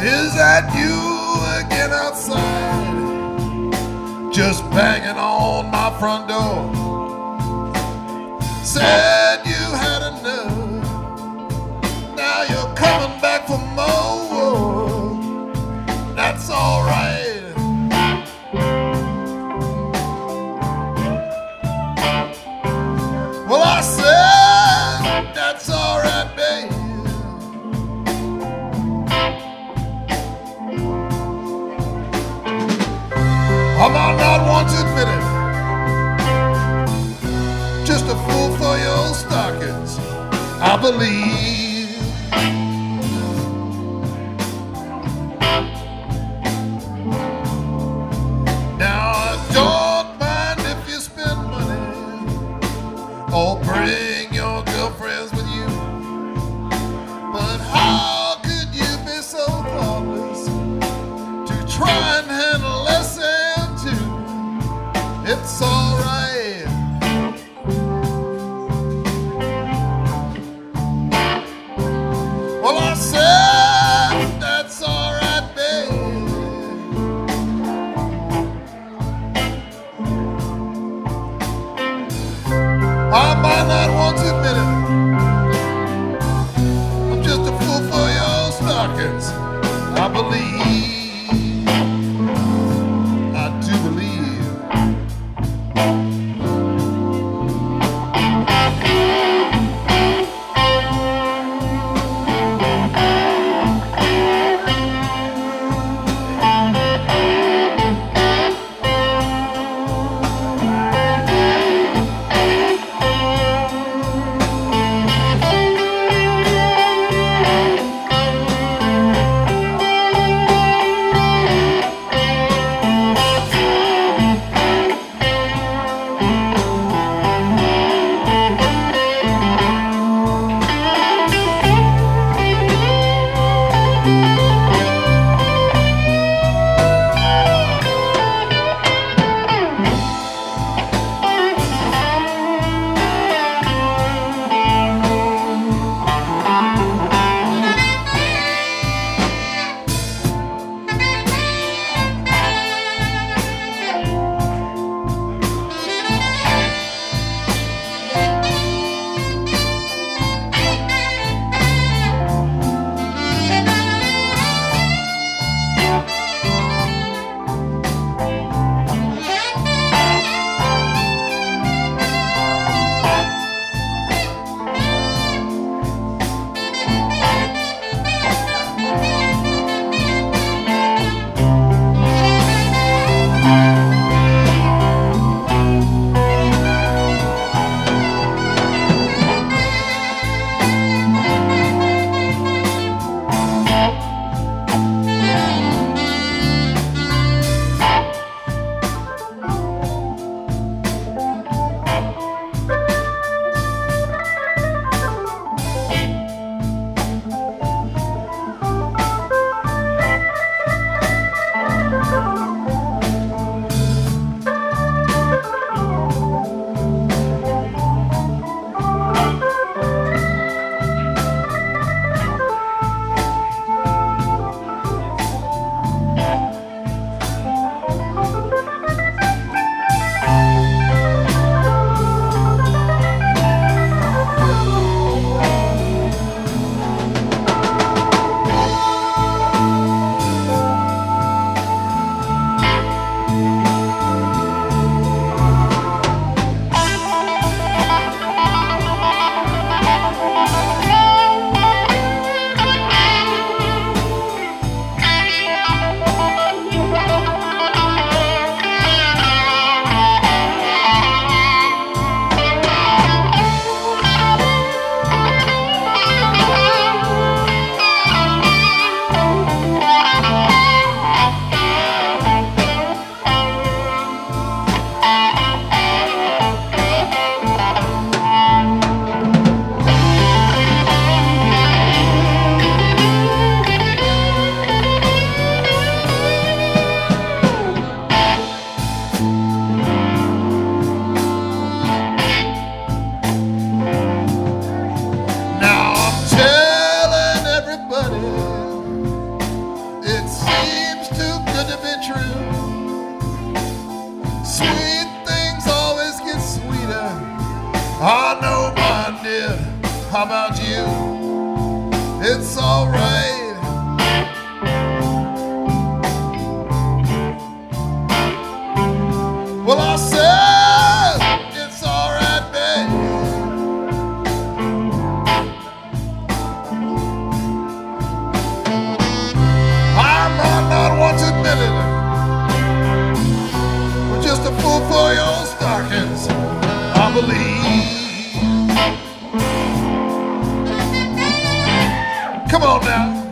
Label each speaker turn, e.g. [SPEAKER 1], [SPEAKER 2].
[SPEAKER 1] Is that you again outside? Just banging on my front door. Said you had enough. Now you're coming back for more. That's alright. Well, I said that's alright, babe. I might not want to admit it, just a fool for your stockings, I believe. Now I don't mind if you spend money or bring your girlfriends with you, but how could you be so thoughtless to try and handle less than two? It's alright. Well, I said that's alright, babe. I might not want to admit it, I'm just a fool for your stockings, I believe. I do believe. How about you? It's all right. Well, I said it's all right, babe. I might not want to admit it, but just a fool for your stockings, I believe. Come on now.